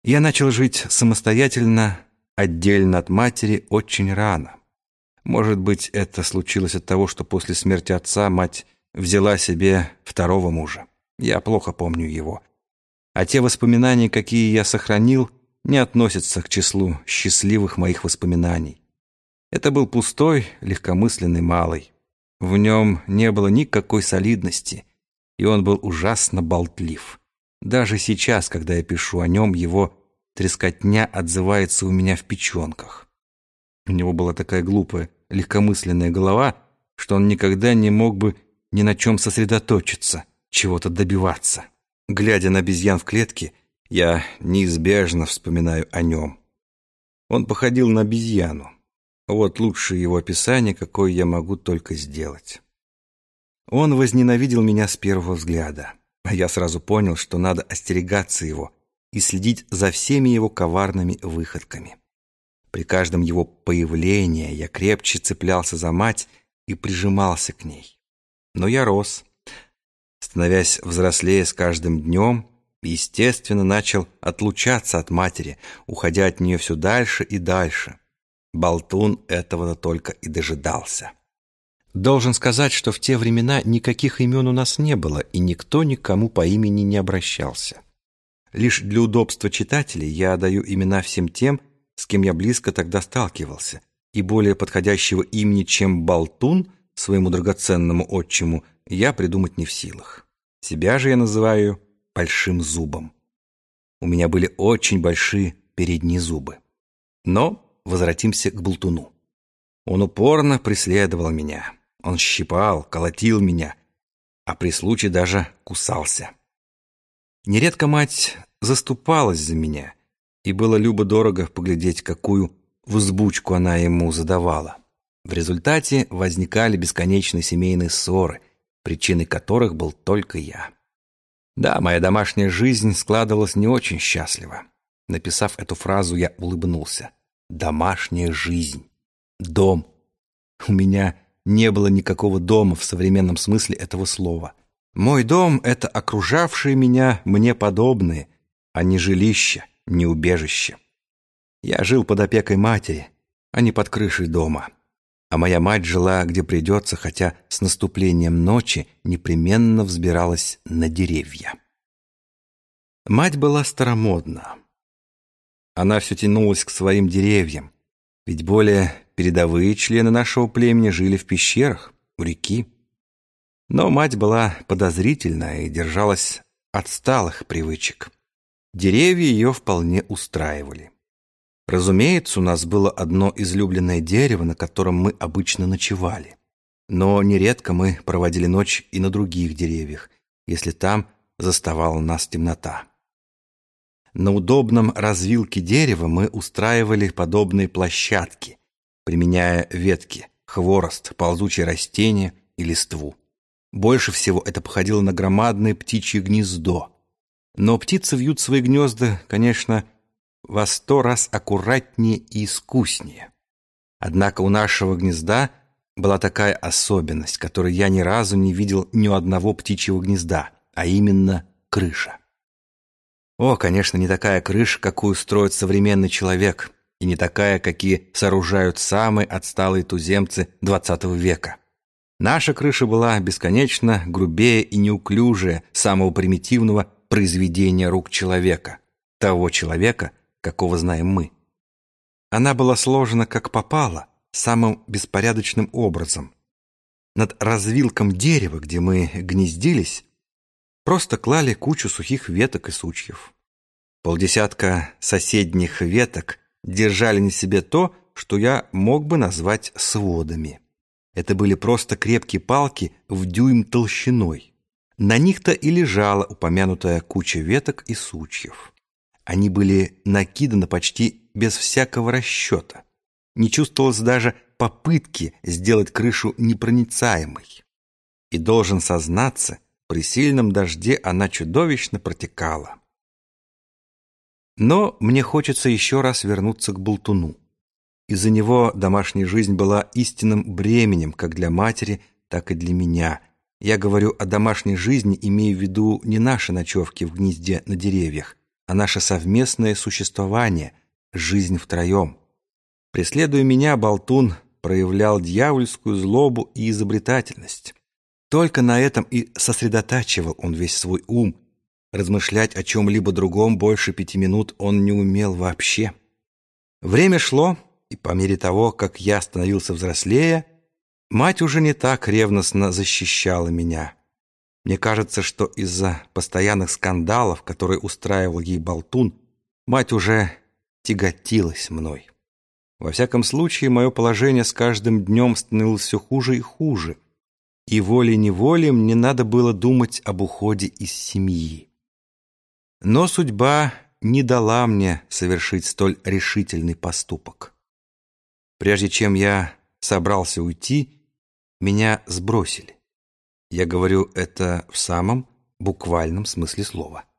Я начал жить самостоятельно, отдельно от матери, очень рано. Может быть, это случилось от того, что после смерти отца мать взяла себе второго мужа. Я плохо помню его. А те воспоминания, какие я сохранил, не относятся к числу счастливых моих воспоминаний. Это был пустой, легкомысленный малый. В нем не было никакой солидности, и он был ужасно болтлив. Даже сейчас, когда я пишу о нем, его трескотня отзывается у меня в печенках. У него была такая глупая, легкомысленная голова, что он никогда не мог бы ни на чем сосредоточиться, чего-то добиваться. Глядя на обезьян в клетке, я неизбежно вспоминаю о нем. Он походил на обезьяну. Вот лучшее его описание, какое я могу только сделать. Он возненавидел меня с первого взгляда, а я сразу понял, что надо остерегаться его и следить за всеми его коварными выходками. При каждом его появлении я крепче цеплялся за мать и прижимался к ней. Но я рос, становясь взрослее с каждым днем, естественно, начал отлучаться от матери, уходя от нее все дальше и дальше. Болтун этого только и дожидался. Должен сказать, что в те времена никаких имен у нас не было, и никто никому по имени не обращался. Лишь для удобства читателей я даю имена всем тем, с кем я близко тогда сталкивался, и более подходящего имени, чем Болтун, своему драгоценному отчиму, я придумать не в силах. Себя же я называю Большим Зубом. У меня были очень большие передние зубы. Но возвратимся к Болтуну. Он упорно преследовал меня. Он щипал, колотил меня, а при случае даже кусался. Нередко мать заступалась за меня, и было любо-дорого поглядеть, какую взбучку она ему задавала. В результате возникали бесконечные семейные ссоры, причиной которых был только я. Да, моя домашняя жизнь складывалась не очень счастливо. Написав эту фразу, я улыбнулся. Домашняя жизнь. Дом. У меня не было никакого дома в современном смысле этого слова. Мой дом — это окружавшие меня мне подобные, а не жилище, не убежище. Я жил под опекой матери, а не под крышей дома. А моя мать жила, где придется, хотя с наступлением ночи непременно взбиралась на деревья. Мать была старомодна. Она все тянулась к своим деревьям, ведь более передовые члены нашего племени жили в пещерах, у реки. Но мать была подозрительна и держалась отсталых привычек. Деревья ее вполне устраивали. Разумеется, у нас было одно излюбленное дерево, на котором мы обычно ночевали. Но нередко мы проводили ночь и на других деревьях, если там заставала нас темнота. На удобном развилке дерева мы устраивали подобные площадки, применяя ветки, хворост, ползучие растения и листву. Больше всего это походило на громадное птичье гнездо. Но птицы вьют свои гнезда, конечно, во 100 раз аккуратнее и искуснее. Однако у нашего гнезда была такая особенность, которой я ни разу не видел ни у одного птичьего гнезда, а именно крыша. О, конечно, не такая крыша, какую строит современный человек, и не такая, какие сооружают самые отсталые туземцы XX века. Наша крыша была бесконечно грубее и неуклюжее самого примитивного произведения рук человека, того человека, какого знаем мы. Она была сложена как попало, самым беспорядочным образом. Над развилком дерева, где мы гнездились, просто клали кучу сухих веток и сучьев. Полдесятка соседних веток держали на себе то, что я мог бы назвать сводами. Это были просто крепкие палки в дюйм толщиной. На них-то и лежала упомянутая куча веток и сучьев. Они были накиданы почти без всякого расчета. Не чувствовалось даже попытки сделать крышу непроницаемой. И должен сознаться, при сильном дожде она чудовищно протекала. Но мне хочется еще раз вернуться к Болтуну. Из-за него домашняя жизнь была истинным бременем как для матери, так и для меня. Я говорю о домашней жизни, имея в виду не наши ночевки в гнезде на деревьях, а наше совместное существование, жизнь втроем. Преследуя меня, болтун проявлял дьявольскую злобу и изобретательность. Только на этом и сосредотачивал он весь свой ум. Размышлять о чем-либо другом больше 5 минут он не умел вообще. Время шло, и по мере того, как я становился взрослее, мать уже не так ревностно защищала меня. Мне кажется, что из-за постоянных скандалов, которые устраивал ей болтун, мать уже тяготилась мной. Во всяком случае, мое положение с каждым днем становилось все хуже и хуже, и волей-неволей мне надо было думать об уходе из семьи. Но судьба не дала мне совершить столь решительный поступок. Прежде чем я собрался уйти, меня сбросили. Я говорю это в самом буквальном смысле слова.